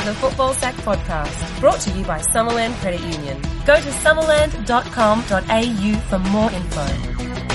the Football Sack Podcast, brought to you by Summerland Credit Union. Go to summerland.com.au for more info.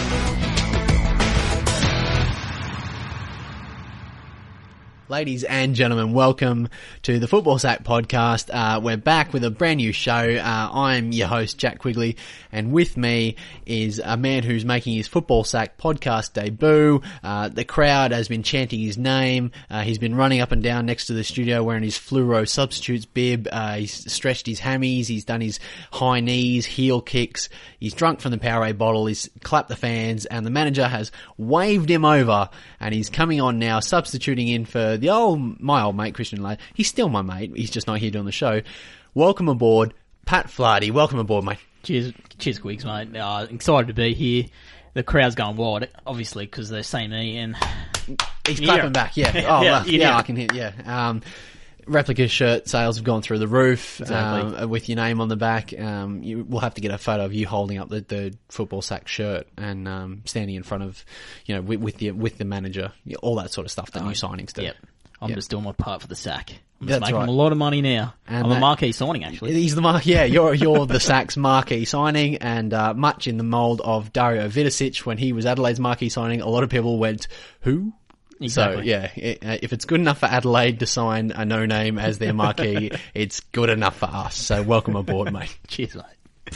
Ladies and gentlemen, welcome to the Football Sack Podcast. We're back with a brand new show. I'm your host, Jack Quigley, and with me is a man who's making his Football Sack Podcast debut. The crowd has been chanting his name. He's been running up and down next to the studio wearing his fluoro substitutes bib. He's stretched his hammies. He's done his high knees, heel kicks. He's drunk from the Powerade bottle. He's clapped the fans, and the manager has waved him over, and he's coming on now, substituting in for my old mate, Christian Lay. He's still my mate. He's just not here doing the show. Welcome aboard, Pat Flaherty. Welcome aboard, mate. Cheers, Quigs, mate. Excited to be here. The crowd's going wild, obviously, because they're seeing me and he's clapping back. Yeah. Oh, yeah. I can hear. Yeah. Replica shirt sales have gone through the roof. Exactly. With your name on the back. We'll have to get a photo of you holding up the Football Sack shirt and standing in front of, with the manager, all that sort of stuff that new signings do. Yep. I'm just doing my part for the Sack. I'm That's just making right. them a lot of money now. And I'm a marquee signing, actually. He's the you're the Sack's marquee signing, and much in the mould of Dario Vidicic when he was Adelaide's marquee signing. A lot of people went, who? Exactly. So, yeah, if it's good enough for Adelaide to sign a no-name as their marquee, it's good enough for us. So welcome aboard, mate. Cheers, mate.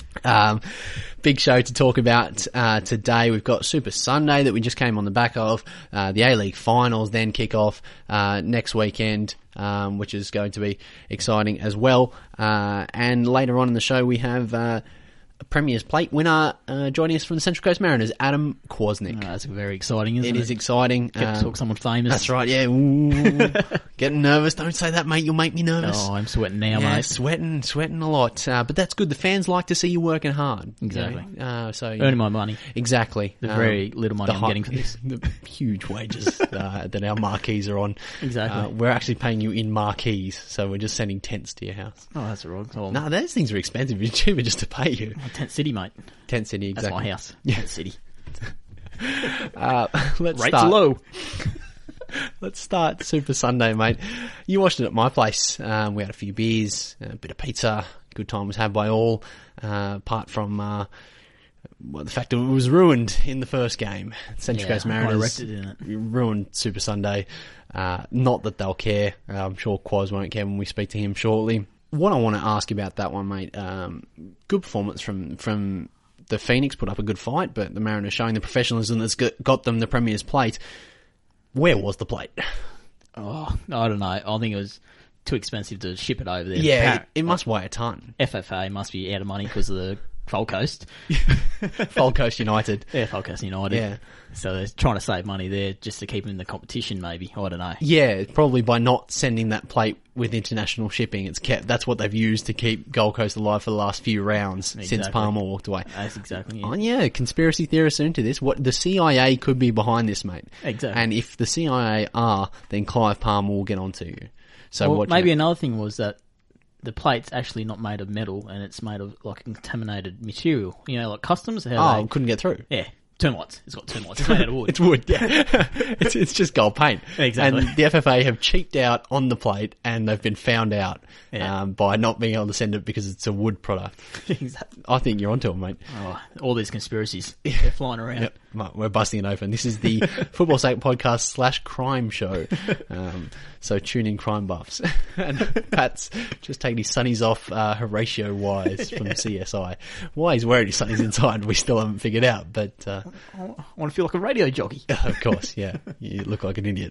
Big show to talk about today. We've got Super Sunday that we just came on the back of. The A-League finals then kick off next weekend, which is going to be exciting as well. And later on in the show, we have a Premier's Plate winner joining us from the Central Coast Mariners, Adam Kwasnick. That's very exciting, isn't it? It is exciting. Get to talk to someone famous. That's right, yeah. Ooh, getting nervous. Don't say that, mate. You'll make me nervous. Oh, I'm sweating now, yeah, mate. Sweating a lot. But that's good. The fans like to see you working hard. Exactly. So earning my money. Exactly. The very little money I'm getting for this. The huge wages that our marquees are on. Exactly. We're actually paying you in marquees, so we're just sending tents to your house. Oh, that's wrong. No, those things are expensive. It's cheaper just to pay you. Tent City, mate. Tent City, exactly. That's my house. Yeah. Tent City. Let's Rates start. low. Let's start Super Sunday, mate. You watched it at my place. We had a few beers, a bit of pizza. Good time was had by all, apart from the fact that it was ruined in the first game. Central Coast Mariners ruined Super Sunday. Not that they'll care. I'm sure Quaz won't care when we speak to him shortly. What I want to ask about that one, mate, good performance from the Phoenix, put up a good fight, but the Mariners showing the professionalism that's got them the Premier's Plate. Where was the plate? Oh, I don't know. I think it was too expensive to ship it over there. Yeah, it must weigh a ton. FFA must be out of money because of the Gold Coast. Gold Coast United. Yeah, Gold Coast United. Yeah. So they're trying to save money there just to keep them in the competition, maybe. I don't know. Yeah, probably by not sending that plate with international shipping. That's what they've used to keep Gold Coast alive for the last few rounds since Palmer walked away. That's exactly it. Oh, yeah, conspiracy theorists are into this. What the CIA could be behind this, mate. Exactly. And if the CIA are, then Clive Palmer will get onto you. So maybe another thing was that the plate's actually not made of metal and it's made of like contaminated material. You know, like customs. Couldn't get through. Yeah. Termites. It's got termites. It's made out of wood. It's wood, yeah. it's just gold paint. Exactly. And the FFA have cheaped out on the plate and they've been found out by not being able to send it because it's a wood product. Exactly. I think you're onto it, mate. Oh, all these conspiracies. They're flying around. Yep. We're busting it open. This is the Football Sack Podcast / crime show. So tune in, crime buffs. And Pat's just taking his sunnies off Horatio Wise from CSI. Why he's wearing his sunnies inside, we still haven't figured out. But I want to feel like a radio jockey. Of course, yeah. You look like an idiot.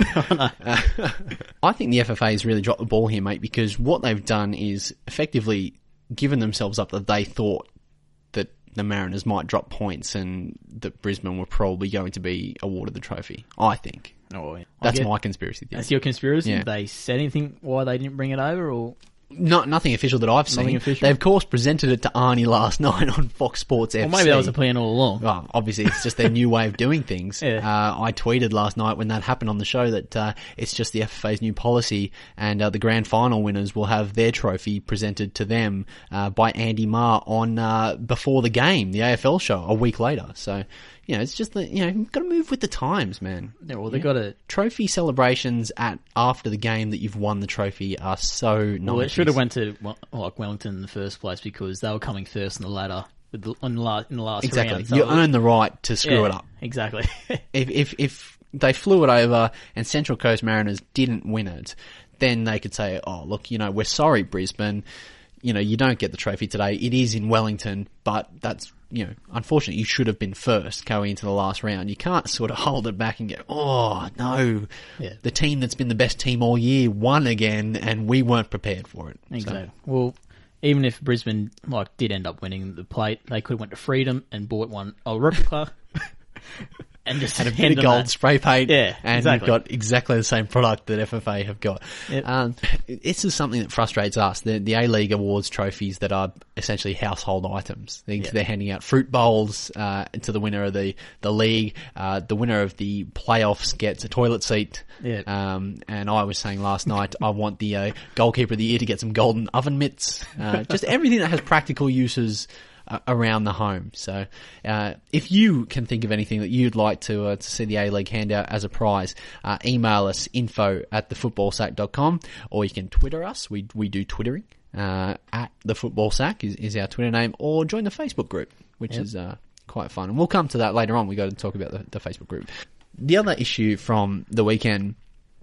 I think the FFA has really dropped the ball here, mate, because what they've done is effectively given themselves up that they thought that the Mariners might drop points and that Brisbane were probably going to be awarded the trophy. I think. Oh, yeah. That's my conspiracy theory. That's your conspiracy? Yeah. Did they said anything why they didn't bring it over, or...? Nothing official that I've seen. They, of course, presented it to Arnie last night on Fox Sports FC. Well, maybe that was a plan all along. Well, obviously, it's just their new way of doing things. Yeah. I tweeted last night when that happened on the show that it's just the FFA's new policy, and the grand final winners will have their trophy presented to them by Andy Marr on before the game, the AFL show, a week later. So, it's just that, you've got to move with the times, man. Yeah, well, they've got to... Trophy celebrations after the game that you've won the trophy are so nice. Well, it should have went to Wellington in the first place because they were coming first in the ladder in the last exactly. round. So you earn the right to screw it up. Exactly. If they flew it over and Central Coast Mariners didn't win it, then they could say, oh, look, we're sorry, Brisbane. You don't get the trophy today. It is in Wellington, but that's, unfortunately, you should have been first going into the last round. You can't sort of hold it back and go, oh, no, the team that's been the best team all year won again, and we weren't prepared for it. Exactly. So. Well, even if Brisbane did end up winning the plate, they could have went to Freedom and bought a replica. And just had a bit of gold spray paint, and exactly. You've got exactly the same product that FFA have got. Yep. This is something that frustrates us. The A-League awards trophies that are essentially household items. They're handing out fruit bowls to the winner of the league. The winner of the playoffs gets a toilet seat. Yep. And I was saying last night, I want the goalkeeper of the year to get some golden oven mitts. Just everything that has practical uses around the home. So if you can think of anything that you'd like to see the A-League hand out as a prize, email us info@thefootballsack.com, or you can Twitter us. We do Twittering. At the Football Sack is our Twitter name, or join the Facebook group, which is quite fun. And we'll come to that later on. We got to talk about the Facebook group. The other issue from the weekend,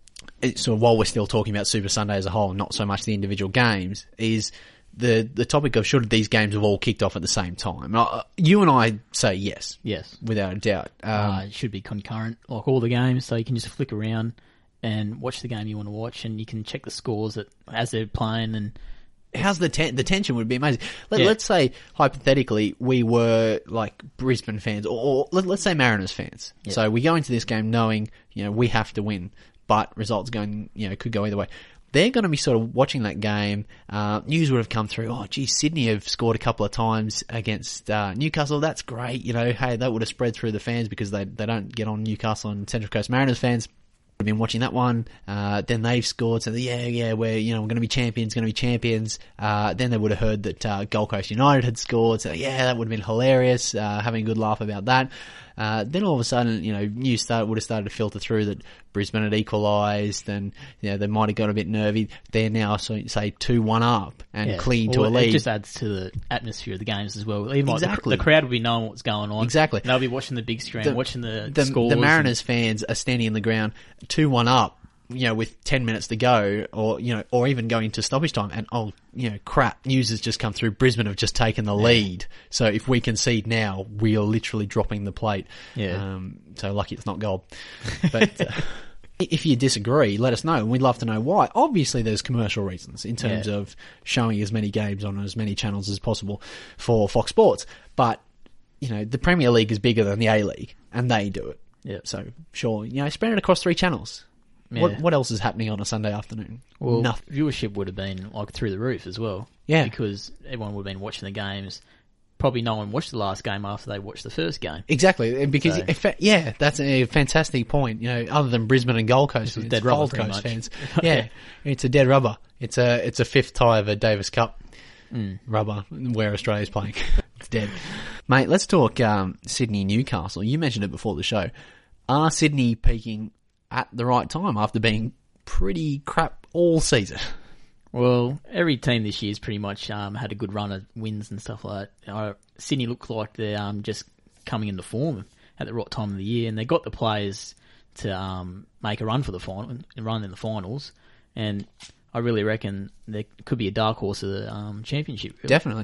so while we're still talking about Super Sunday as a whole, not so much the individual games, is the topic of should these games have all kicked off at the same time. You and I say yes. Yes. Without a doubt. It should be concurrent, like all the games, so you can just flick around and watch the game you want to watch, and you can check the scores as they're playing. And how's the tension would be amazing. Let's say, hypothetically, we were like Brisbane fans, or let's say Mariners fans. Yep. So we go into this game knowing, we have to win, but results could go either way. They're going to be sort of watching that game. News would have come through, oh, gee, Sydney have scored a couple of times against Newcastle. That's great. Hey, that would have spread through the fans because they don't get on Newcastle and Central Coast Mariners fans. I've been watching that one. Then they've scored. So, we're going to be champions, then they would have heard that Gold Coast United had scored. So, that would have been hilarious, having a good laugh about that. Then all of a sudden, news would have started to filter through that Brisbane had equalised, and they might have got a bit nervy. They're now say 2-1 up and clean to a lead. It just adds to the atmosphere of the games as well. Even exactly. The crowd will be knowing what's going on. Exactly. They'll be watching the big screen, watching the scores. The Mariners fans are standing in the ground, 2-1 up. With 10 minutes to go, or even going into stoppage time, and crap, news has just come through. Brisbane have just taken the lead. So if we concede now, we are literally dropping the plate. Yeah. So lucky it's not goal. But if you disagree, let us know, and we'd love to know why. Obviously, there's commercial reasons in terms of showing as many games on as many channels as possible for Fox Sports. But the Premier League is bigger than the A-League, and they do it. Yeah. So sure, spread it across 3 channels. Yeah. What else is happening on a Sunday afternoon? Well, nothing. Viewership would have been through the roof as well. Yeah. Because everyone would have been watching the games. Probably no one watched the last game after they watched the first game. Exactly. Because, that's a fantastic point. Other than Brisbane and Gold Coast, it's dead rubber, Gold Coast fans. It's a dead rubber. It's a fifth tie of a Davis Cup rubber where Australia's playing. It's dead. Mate, let's talk Sydney-Newcastle. You mentioned it before the show. Are Sydney peaking at the right time after being pretty crap all season? Well, every team this year's pretty much had a good run of wins and stuff like that. Sydney looks like they're just coming into form at the right time of the year, and they got the players to make a run for the final and run in the finals. And I really reckon there could be a dark horse of the championship. Really. Definitely.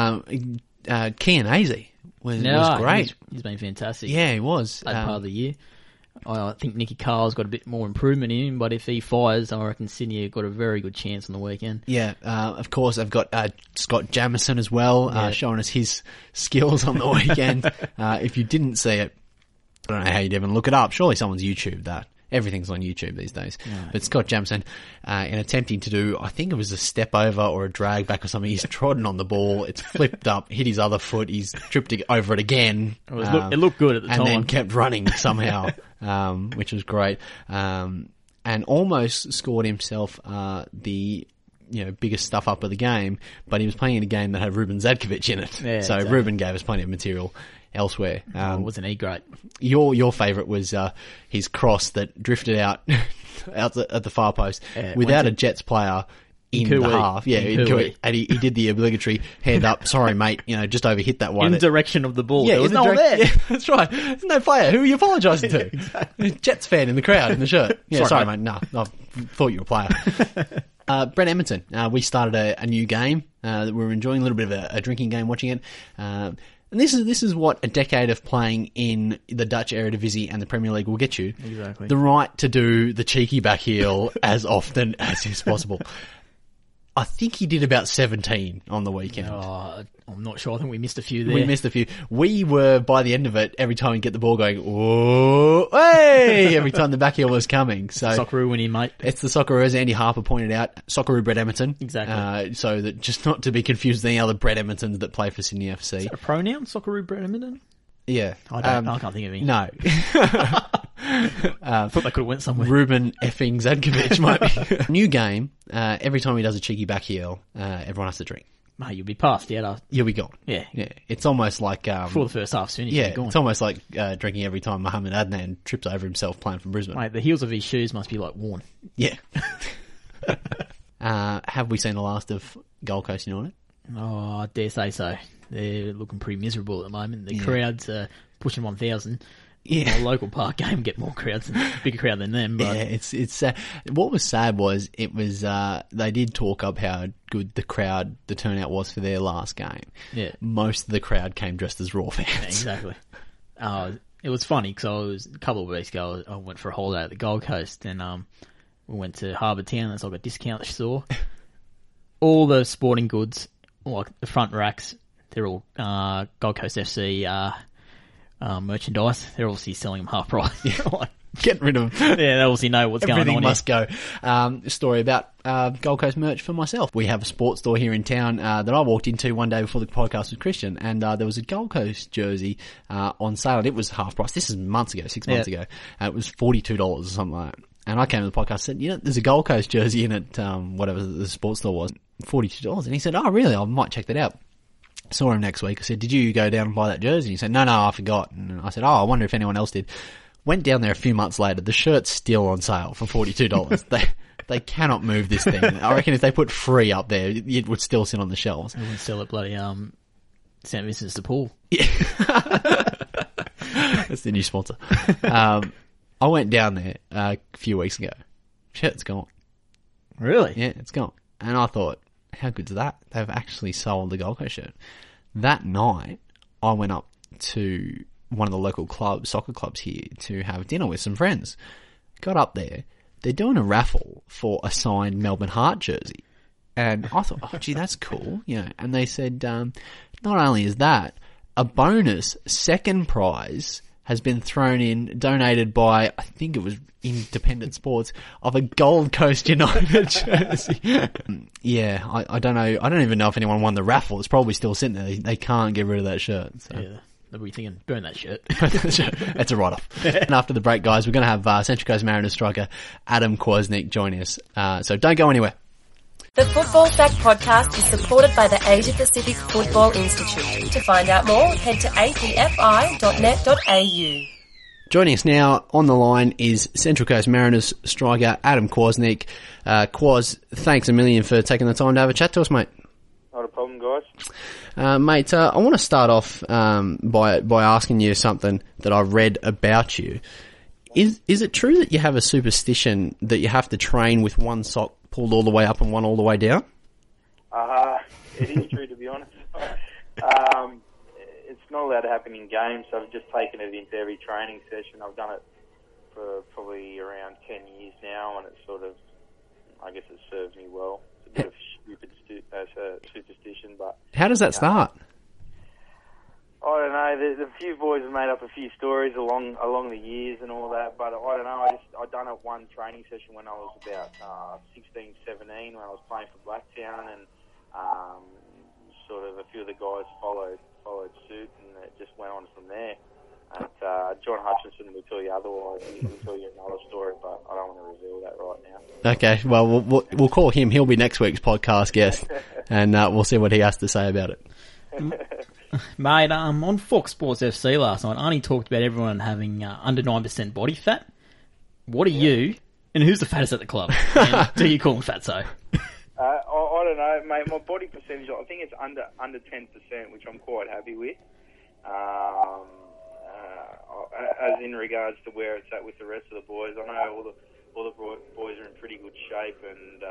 Kian Azy was great. He's been fantastic. Yeah, he was. That part of the year. I think Nicky Carl's got a bit more improvement in him, but if he fires, I reckon Sydney have got a very good chance on the weekend. Yeah, of course, they've got Scott Jamieson as well, showing us his skills on the weekend. If you didn't see it, I don't know how you'd even look it up. Surely someone's YouTubed that. Everything's on YouTube these days. No. But Scott Jamieson, in attempting to do, I think it was a step over or a drag back or something, he's trodden on the ball, it's flipped up, hit his other foot, he's tripped over it again. It looked good at the time. And then kept running somehow, which was great. And almost scored himself the biggest stuff up of the game, but he was playing in a game that had Ruben Zadkovic in it. Yeah, so exactly. Ruben gave us plenty of material elsewhere. Wasn't he great? Your favourite was his cross that drifted out at the far post without a Jets player in the half. Yeah, and he did the obligatory hand up. Sorry, mate. Just overhit that one. In direction of the ball. Yeah, there was no one there. Yeah, that's right. There's no player. Who are you apologising to? Exactly. Jets fan in the crowd in the shirt. Yeah, sorry mate. No, I thought you were a player. Brett Edmonton. We started a new game that we were enjoying, a little bit of a drinking game watching it. And this is what a decade of playing in the Dutch Eredivisie and the Premier League will get you. Exactly. The right to do the cheeky back heel as often as is possible. I think he did about 17 on the weekend. Oh, I'm not sure. I think we missed a few there. We missed a few. We were, by the end of it, every time we get the ball going, whoa, hey, every time the back heel was coming. So Socceroo winning, mate. It's the Socceroo, as Andy Harper pointed out. Socceroo Brett Edmonton. Exactly. So that just not to be confused with any other Brett Edmontons that play for Sydney FC. Is that a pronoun, Socceroo Brett Edmonton? Yeah. I can't think of any. No. I thought they could have went somewhere. Ruben effing Zadkovich might be. New game. Every time he does a cheeky back heel, everyone has to drink. Mate, you'll be past, yeah. You'll be gone. Yeah. It's almost like... before the first half's finished, yeah, you're gone. it's almost like drinking every time Mohamed Adnan trips over himself playing for Brisbane. Mate, the heels of his shoes must be like worn. Yeah. Have we seen the last of Gold Coast United? Oh, I dare say so. They're looking pretty miserable at the moment. The crowds are pushing 1,000. Yeah. A local park game get more crowds, bigger crowd than them. But yeah, it's what was sad was it was they did talk up how good the turnout was for their last game. Yeah, most of the crowd came dressed as Raw fans. Yeah, exactly. It was funny because a couple of weeks ago I went for a holiday at the Gold Coast and we went to Harbour Town. There's like a discount store. All the sporting goods, like the front racks, they're all Gold Coast FC merchandise. They're obviously selling them half price. Like, getting rid of them. Yeah, they obviously know what's going on. Everything must go. Story about Gold Coast merch for myself. We have a sports store here in town that I walked into one day before the podcast with Christian, and there was a Gold Coast jersey on sale, and it was half price. This is months ago, 6 months ago. It was $42 or something like that. And I came to the podcast and said, there's a Gold Coast jersey in it, whatever the sports store was, $42. And he said, oh, really? I might check that out. Saw him next week. I said, did you go down and buy that jersey? He said, no, I forgot. And I said, I wonder if anyone else did. Went down there a few months later. The shirt's still on sale for $42. They cannot move this thing. I reckon if they put free up there, it would still sit on the shelves. They would sell it bloody St. Vincent's de Paul. Yeah. That's the new sponsor. I went down there a few weeks ago. Shirt's gone. Really? Yeah, it's gone. And I thought, how good's that? They've actually sold the Gold Coast shirt. That night, I went up to one of the local soccer clubs here to have dinner with some friends. Got up there. They're doing a raffle for a signed Melbourne Heart jersey. And I thought, oh, gee, that's cool. And they said, not only is that, a bonus second prize has been thrown in, donated by, I think it was Independent Sports, of a Gold Coast United jersey. Yeah, I don't know. I don't even know if anyone won the raffle. It's probably still sitting there. They can't get rid of that shirt. So. Yeah, they'll be thinking, burn that shirt. That's a write-off. And after the break, guys, we're going to have Central Coast Mariners striker Adam Kwasnick join us. So don't go anywhere. The Football Sack podcast is supported by the Asia Pacific Football Institute. To find out more, head to apfi.net.au. Joining us now on the line is Central Coast Mariners striker Adam Kwasnick. Kwaz, thanks a million for taking the time to have a chat to us, mate. Not a problem, guys. Mate, I want to start off by asking you something that I read about you. Is it true that you have a superstition that you have to train with one sock pulled all the way up and one all the way down? It is true, to be honest. It's not allowed to happen in games, so I've just taken it into every training session. I've done it for probably around 10 years now, and it's sort of, I guess it serves me well. It's a bit of superstition, but... How does that start? I don't know. There's a few boys have made up a few stories along the years and all that, but I don't know. I done it one training session when I was about 16, 17, when I was playing for Blacktown, and sort of a few of the guys followed suit, and it just went on from there. And John Hutchinson will tell you otherwise. He'll tell you another story, but I don't want to reveal that right now. Okay, well, we'll call him. He'll be next week's podcast guest, and we'll see what he has to say about it. Mate, on Fox Sports FC last night, Arnie talked about everyone having under 9% body fat. What are you, and who's the fattest at the club? And do you call him fatso? I don't know, mate. My body percentage, I think it's under 10%, which I'm quite happy with. As in regards to where it's at with the rest of the boys, I know all the boys are in pretty good shape, and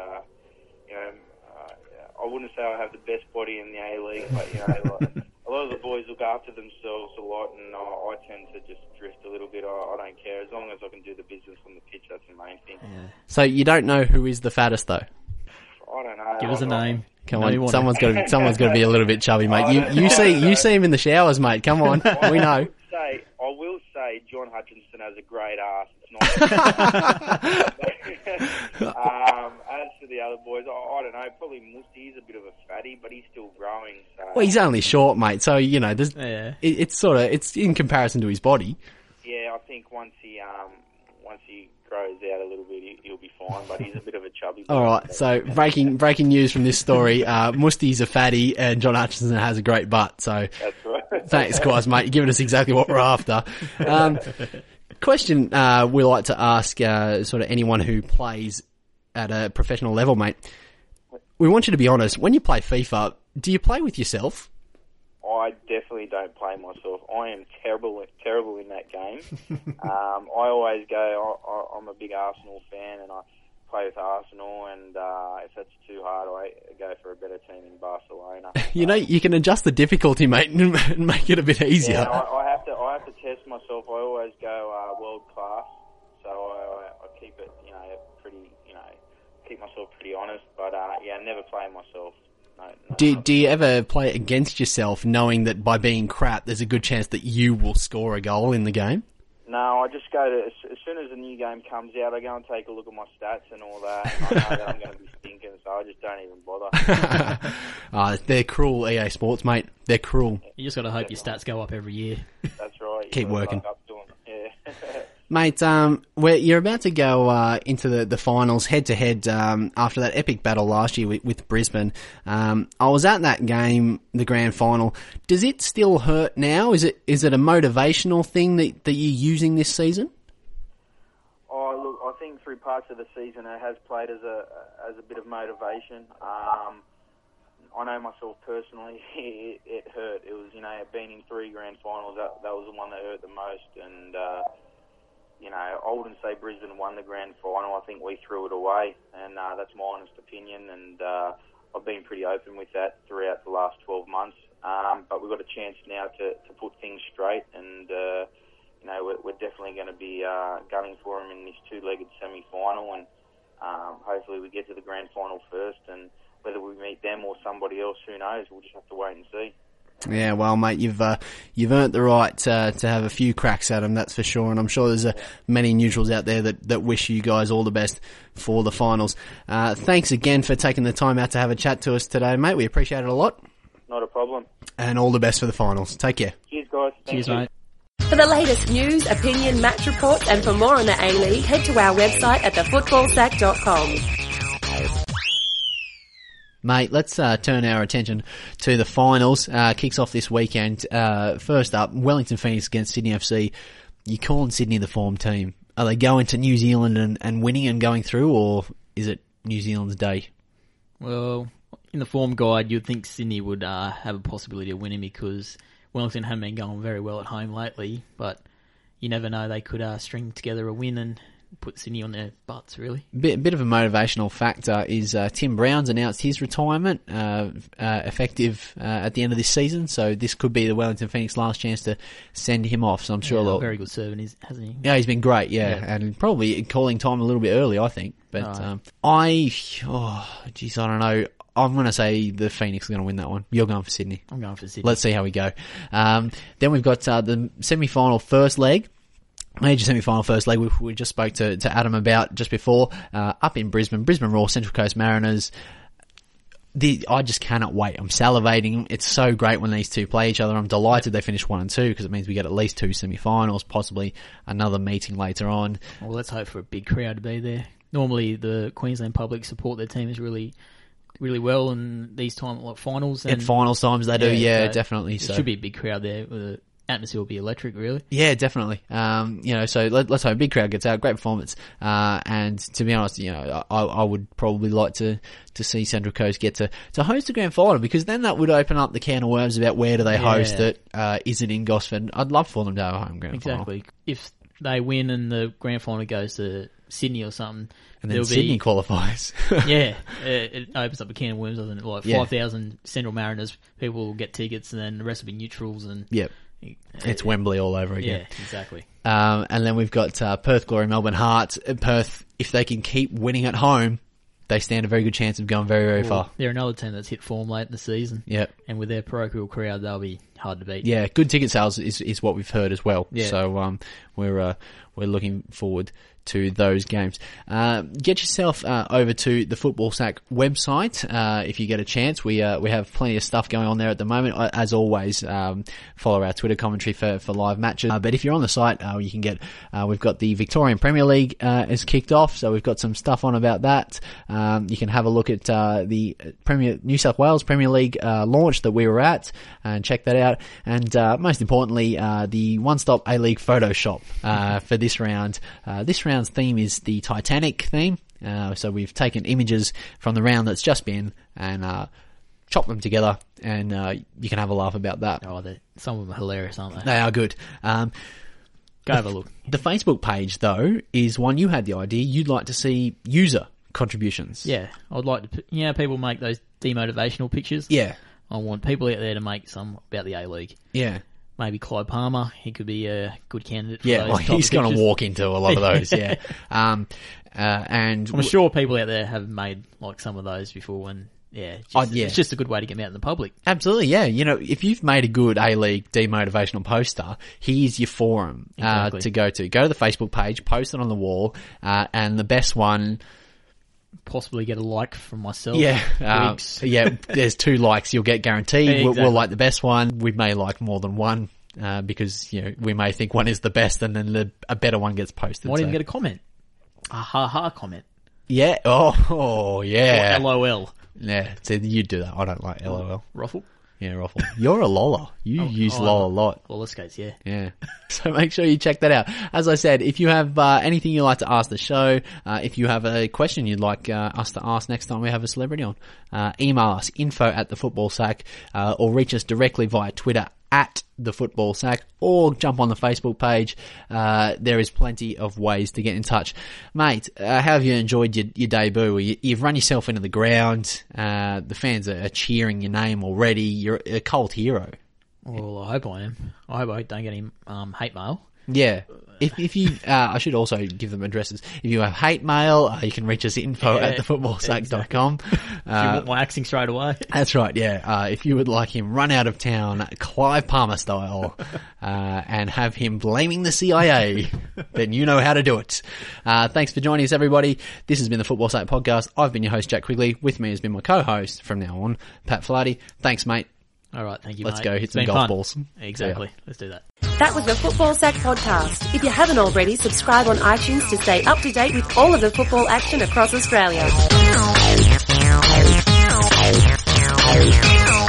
I wouldn't say I have the best body in the A-League, but a lot of the boys look after themselves a lot, and I tend to just drift a little bit. I don't care as long as I can do the business on the pitch. That's the main thing. Yeah. So you don't know who is the fattest though? I don't know. Give us a name. Come on, someone's got to be a little bit chubby, mate. You see him in the showers, mate. Come on, we know. I will say John Hutchinson has a great ass. It's not. As for the other boys, I don't know. Probably Musti's a bit of a fatty, but he's still growing. So. Well, he's only short, mate. So it's in comparison to his body. Yeah, I think once he grows out a little bit, he'll be fine. But he's a bit of a chubby. All right. So breaking news from this story: Musti's a fatty, and John Hutchinson has a great butt. So that's right. Thanks, guys, mate. You're giving us exactly what we're after. Question we like to ask sort of anyone who plays at a professional level, mate. We want you to be honest. When you play FIFA, do you play with yourself? I definitely don't play myself. I am terrible in that game. I always go, I'm a big Arsenal fan, and I play with Arsenal, and if that's too hard, I go for a better team in Barcelona. You can adjust the difficulty, mate, and make it a bit easier. Yeah, I have to test myself. I always go world class, so I keep it, pretty, keep myself pretty honest. But I never play myself. No. Do you ever play against yourself, knowing that by being crap, there's a good chance that you will score a goal in the game? No, I just go to, as soon as a new game comes out, I go and take a look at my stats and all that. I know that I'm going to be stinking, so I just don't even bother. They're cruel, EA Sports, mate. They're cruel. You just got to hope your stats go up every year. That's right. Keep working. Up to them. Yeah. Mate, you're about to go into the finals head-to-head after that epic battle last year with Brisbane. I was at that game, the grand final. Does it still hurt now? Is it a motivational thing that you're using this season? Oh, look, I think through parts of the season it has played as a bit of motivation. I know myself personally, it hurt. It was, being in 3 grand finals, that was the one that hurt the most, and I wouldn't say Brisbane won the grand final. I think we threw it away, and that's my honest opinion, and I've been pretty open with that throughout the last 12 months. But we've got a chance now to put things straight, and we're definitely going to be gunning for them in this 2-legged semi-final, and hopefully we get to the grand final first, and whether we meet them or somebody else, who knows? We'll just have to wait and see. Yeah, well, mate, you've earned the right to have a few cracks at them, that's for sure. And I'm sure there's many neutrals out there that wish you guys all the best for the finals. Thanks again for taking the time out to have a chat to us today, mate. We appreciate it a lot. Not a problem. And all the best for the finals. Take care. Cheers, guys. Cheers, mate. For the latest news, opinion, match reports, and for more on the A-League, head to our website at thefootballsack.com. Mate, let's turn our attention to the finals. Kicks off this weekend. First up, Wellington Phoenix against Sydney FC. You calling Sydney the form team? Are they going to New Zealand and winning and going through, or is it New Zealand's day? Well, in the form guide, you'd think Sydney would have a possibility of winning because Wellington haven't been going very well at home lately, but you never know. They could string together a win and put Sydney on their butts, really. Bit of a motivational factor is Tim Brown's announced his retirement effective at the end of this season, so this could be the Wellington Phoenix last chance to send him off, so I'm sure very good servant, hasn't he? Yeah, he's been great, and probably calling time a little bit early, I think. But I don't know. I'm going to say the Phoenix are going to win that one. You're going for Sydney. I'm going for Sydney. Let's see how we go. Then we've got the semi-final first leg. Major semi-final first leg we just spoke to Adam about just before, up in Brisbane Roar, Central Coast Mariners. I just cannot wait. I'm salivating. It's so great when these two play each other. I'm delighted they finished 1 and 2 because it means we get at least 2 semi-finals, possibly another meeting later on. Well, let's hope for a big crowd to be there. Normally the Queensland public support their teams really really well in these time like finals. At finals times they do, so definitely. There should be a big crowd there. The atmosphere will be electric, really. Yeah, definitely. So let's hope a big crowd gets out. Great performance. And to be honest, I would probably like to see Central Coast get to host the grand final, because then that would open up the can of worms about where do they host it. Is it in Gosford? I'd love for them to have a home grand final. Exactly. If they win and the grand final goes to Sydney or something, and then Sydney qualifies. It opens up a can of worms, doesn't it? Like 5,000 Central Mariners people will get tickets, and then the rest will be neutrals. And yep. It's Wembley all over again. Yeah, exactly. And then we've got Perth Glory, Melbourne Hearts. Perth, if they can keep winning at home, they stand a very good chance of going very, very far. They're another team that's hit form late in the season. Yep. And with their parochial crowd, they'll be hard to beat. Yeah, good ticket sales is what we've heard as well. Yeah. So we're looking forward to those games. Get yourself over to the Football Sack website if you get a chance. We have plenty of stuff going on there at the moment. As always, follow our Twitter commentary for live matches. But if you're on the site, you can get. We've got the Victorian Premier League is kicked off, so we've got some stuff on about that. You can have a look at the New South Wales Premier League launch that we were at and check that out. And most importantly, the one-stop A-League Photoshop for this round. This round's theme is the Titanic theme. So we've taken images from the round that's just been and chopped them together, and you can have a laugh about that. Oh, some of them are hilarious, aren't they? They are good. Go have a look. The Facebook page, though, is one you had the idea. You'd like to see user contributions. Yeah, I'd like to. People make those demotivational pictures. Yeah. I want people out there to make some about the A-League. Yeah. Maybe Clyde Palmer, he could be a good candidate for those. Well, he's going to walk into a lot of those, yeah. And I'm sure people out there have made like some of those before, and it's just a good way to get them out in the public. Absolutely, yeah. If you've made a good A-League demotivational poster, here's your forum to go to. Go to the Facebook page, post it on the wall, and the best one... Possibly get a like from myself. Yeah, there's 2 likes you'll get guaranteed. Exactly. We'll like the best one. We may like more than one because we may think one is the best, and then a better one gets posted. Might even get a comment, a ha comment. Yeah. Oh yeah. Or LOL. Yeah. So you do that. I don't like LOL. Ruffle. Yeah, Ruffle. You're a loller. You use lol a lot. Roller skates, yeah. Yeah. So make sure you check that out. As I said, if you have anything you'd like to ask the show, if you have a question you'd like us to ask next time we have a celebrity on, email us info@thefootballsack, or reach us directly via Twitter @thefootballsack, or jump on the Facebook page. There is plenty of ways to get in touch. Mate, how have you enjoyed your debut? You've run yourself into the ground. The fans are cheering your name already. You're a cult hero. Well, I hope I am. I hope I don't get any hate mail. Yeah. If you, I should also give them addresses. If you have hate mail, you can reach us info@thefootballsack.com. If you want my axing straight away. That's right, yeah. If you would like him run out of town, Clive Palmer style, and have him blaming the CIA, then you know how to do it. Thanks for joining us, everybody. This has been the Football Sack Podcast. I've been your host, Jack Quigley. With me has been my co-host from now on, Pat Flaherty. Thanks, mate. All right, thank you, Let's mate. go hit some golf balls. Exactly. Let's do that. That was the Football Sack Podcast. If you haven't already, subscribe on iTunes to stay up to date with all of the football action across Australia.